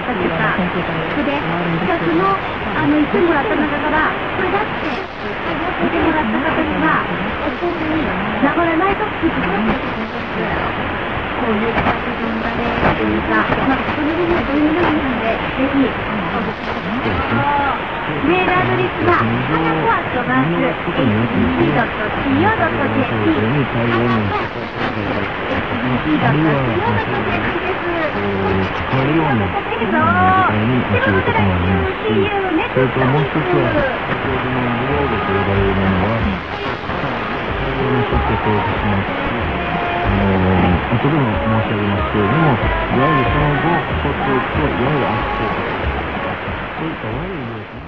ったっていうか、それで、2つの、言ってもらった中から、これだって、言ってもらった方には、流れないと聞いてください。こういう形なんだね、というか、その部分はどういうのなんで、ぜひ、メールアドレスが、花子アットマーク、hbc.co.jp、花子、hbc.co.jp です。 使えるような時間に教えることもありますし、それともう一つは、先ほどのブロードと呼ばれるものは、最後の一つで登録しますし、後でも申し上げますけれども、いわゆるその後、取っておくと、いわゆる悪性とか、そういった悪い病気